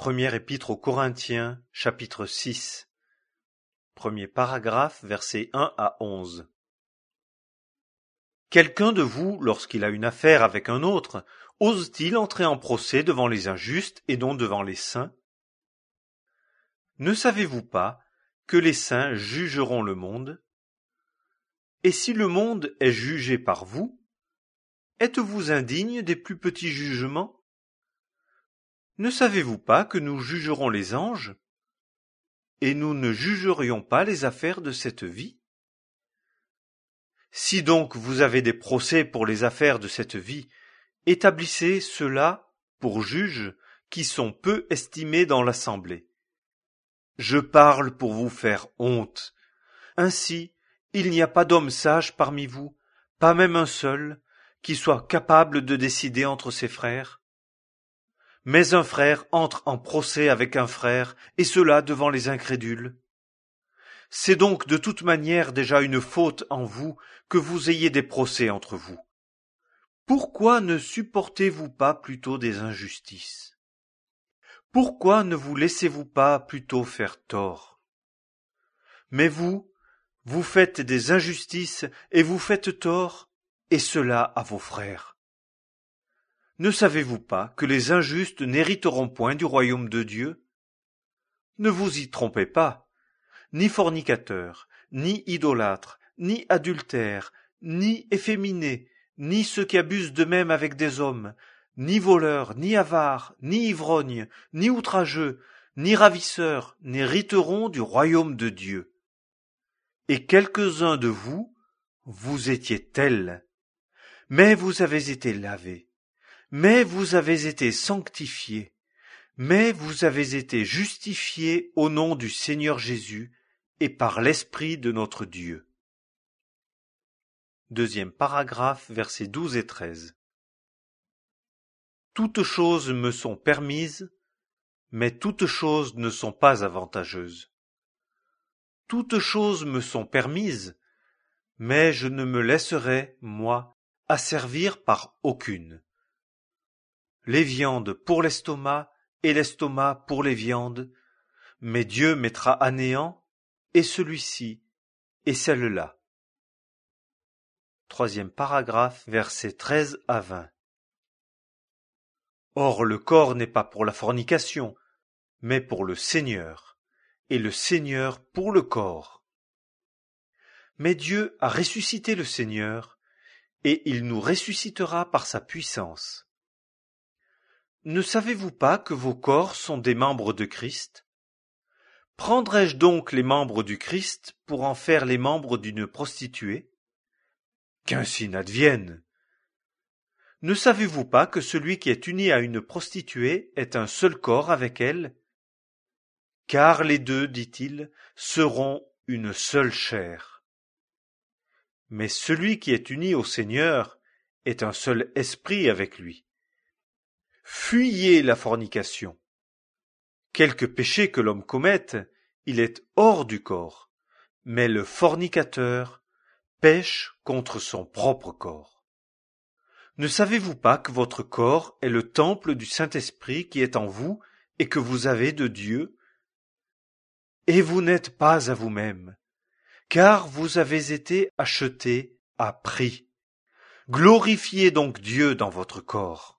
Première épître aux Corinthiens, chapitre 6. Premier paragraphe, versets 1 à 11. Quelqu'un de vous, lorsqu'il a une affaire avec un autre, ose-t-il entrer en procès devant les injustes et non devant les saints? Ne savez-vous pas que les saints jugeront le monde? Et si le monde est jugé par vous, êtes-vous indigne des plus petits jugements? Ne savez-vous pas que nous jugerons les anges? Et nous ne jugerions pas les affaires de cette vie? Si donc vous avez des procès pour les affaires de cette vie, établissez ceux-là pour juges qui sont peu estimés dans l'assemblée. Je parle pour vous faire honte. Ainsi, il n'y a pas d'homme sage parmi vous, pas même un seul, qui soit capable de décider entre ses frères. Mais un frère entre en procès avec un frère, et cela devant les incrédules. C'est donc de toute manière déjà une faute en vous que vous ayez des procès entre vous. Pourquoi ne supportez-vous pas plutôt des injustices? Pourquoi ne vous laissez-vous pas plutôt faire tort? Mais vous faites des injustices et vous faites tort, et cela à vos frères. Ne savez-vous pas que les injustes n'hériteront point du royaume de Dieu? Ne vous y trompez pas. Ni fornicateurs, ni idolâtres, ni adultères, ni efféminés, ni ceux qui abusent d'eux-mêmes avec des hommes, ni voleurs, ni avares, ni ivrognes, ni outrageux, ni ravisseurs, n'hériteront du royaume de Dieu. Et quelques-uns de vous, vous étiez tels, mais vous avez été lavés, mais vous avez été sanctifiés, mais vous avez été justifiés au nom du Seigneur Jésus et par l'Esprit de notre Dieu. Deuxième paragraphe, versets 12 et 13. Toutes choses me sont permises, mais toutes choses ne sont pas avantageuses. Toutes choses me sont permises, mais je ne me laisserai, moi, asservir par aucune. Les viandes pour l'estomac et l'estomac pour les viandes, mais Dieu mettra à néant et celui-ci et celle-là. Troisième paragraphe, versets 13 à 20. Or le corps n'est pas pour la fornication, mais pour le Seigneur, et le Seigneur pour le corps. Mais Dieu a ressuscité le Seigneur, et il nous ressuscitera par sa puissance. Ne savez-vous pas que vos corps sont des membres de Christ? Prendrais-je donc les membres du Christ pour en faire les membres d'une prostituée? Qu'ainsi n'advienne. Ne savez-vous pas que celui qui est uni à une prostituée est un seul corps avec elle? Car les deux, dit-il, seront une seule chair. Mais celui qui est uni au Seigneur est un seul esprit avec lui. Fuyez la fornication. Quelque péché que l'homme commette, il est hors du corps, mais le fornicateur pêche contre son propre corps. Ne savez-vous pas que votre corps est le temple du Saint-Esprit qui est en vous et que vous avez de Dieu? Et vous n'êtes pas à vous-même, car vous avez été achetés à prix. Glorifiez donc Dieu dans votre corps.